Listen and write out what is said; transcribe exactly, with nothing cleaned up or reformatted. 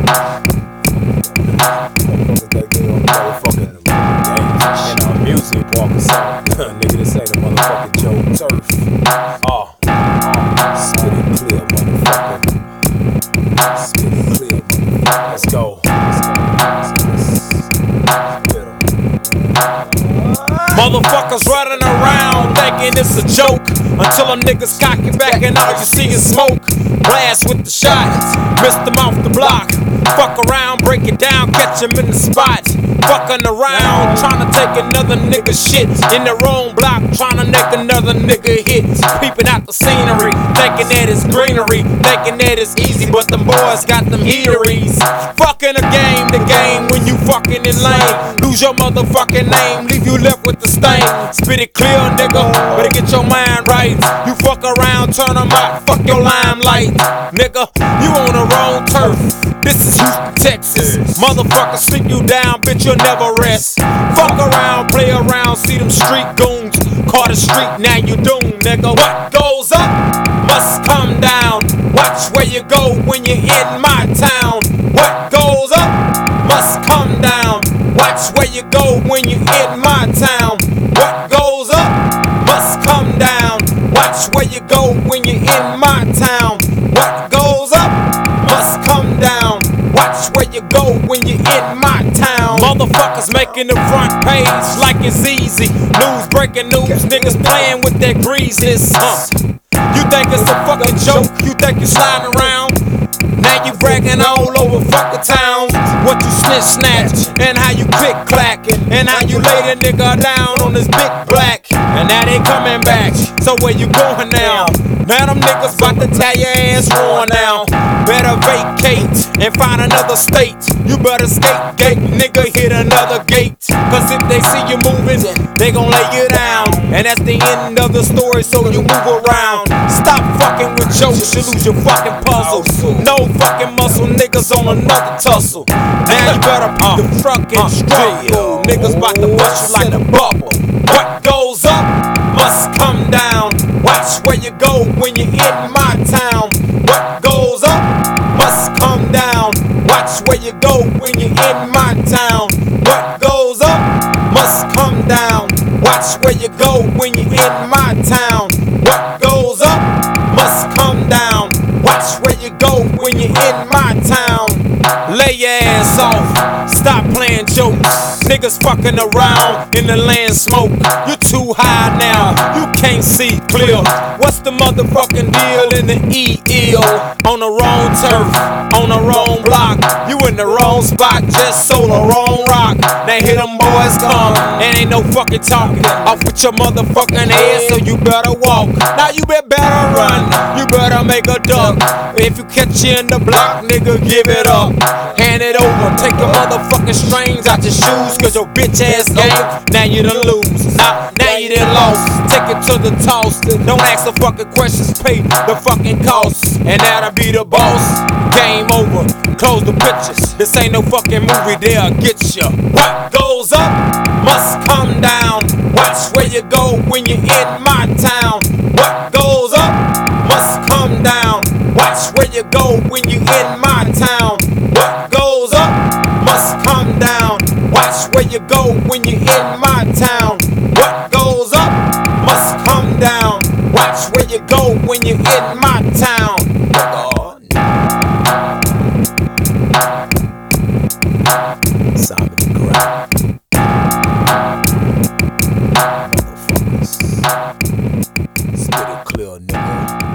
Motherfuckers think they on the motherfucking games and uh, music walk or something. Nigga, this ain't a motherfucking Joe Turf. Oh, oh, spit it clear, motherfucker. Spit it clear, motherfucker. Let's go. Motherfuckers running around thinking it's a joke, until them niggas cock it back and all you see is smoke. Blast with the shots, missed them off the block. Fuck around, break it down, catch him in the spot. Fucking around, trying to take another nigga shit in their own block, trying to make another nigga hit. Peeping out the scenery, thinking that it's greenery, thinking that it's easy, but them boys got them heateries. Fucking a game, the game when you fucking in lane. Lose your motherfucking name, leave you left with the stain. Spit it clear, nigga, better get your mind right. You fuck around, turn them out, fuck your limelight. Nigga, you on the wrong turf. This is Houston, Texas. Motherfucker, sleep you down, bitch, you'll never rest. Fuck around, play around, see them street goons. Call the street, now you doomed, nigga. What goes up must come down. Watch where you go when you're in my town. What goes up must come down. Watch where you go when you're in my town. What goes up must come down. Watch where you go when you're in my town. What goes up must come down. Watch where you go when you're in my town. Motherfuckers making the front page like it's easy. News, breaking news, niggas playing with their greases. Huh. You think it's a fucking joke? You think you sliding around? Now you bragging all over fucking towns. What you snitch snatch, and how you click clack, and how you lay the nigga down on this big black. And now they coming back, so where you going now? Now them niggas bout to tie your ass on now. Better vacate and find another state. You better scapegoat, nigga, hit another gate. Cause if they see you moving, they gon' lay you down. And that's the end of the story, so you move around. Stop fucking with jokes, you lose your fucking puzzle. No fucking muscle, niggas on another tussle. Now you better put the fucking struggle. Niggas bout to bust you like a bubble. What goes up must come down. Watch where you go when you're in my town. What goes up must come down. Watch where you go when you're in my town. What goes up must come down. Watch where you go when you're in my town. What goes up must come down. Watch where you go when you're in my town. Lay your ass off, stop playing jokes. Niggas fucking around in the land smoke. You too high now, you can't see clear. What's the motherfucking deal in the E L? On the wrong turf, on the wrong block. You in the wrong spot, just sold the wrong rock. Now here them boys come, and ain't no fucking talking. Off with your motherfucking ass, so you better walk. Now you better run, you better make a duck. If you catch you in the block, nigga, give it up. Hand it over, take the motherfucking strings out your shoes. Cause your bitch ass game, now you done lose. Now, now you done lost, take it to the toss. Don't ask the fucking questions, pay the fucking cost. And that'll be the boss. Game over, close the pictures. This ain't no fucking movie, they'll get ya. What goes up must come down. Watch where you go when you're in my town. What goes up must come down. Watch where you go when you're in my town. What goes up must come down. Watch where you go when you're in my town. What goes up must come down. Watch where you go when you're in my town. Oh, no. Simon the Crowd. Motherfuckers. Spit it clear, nigga.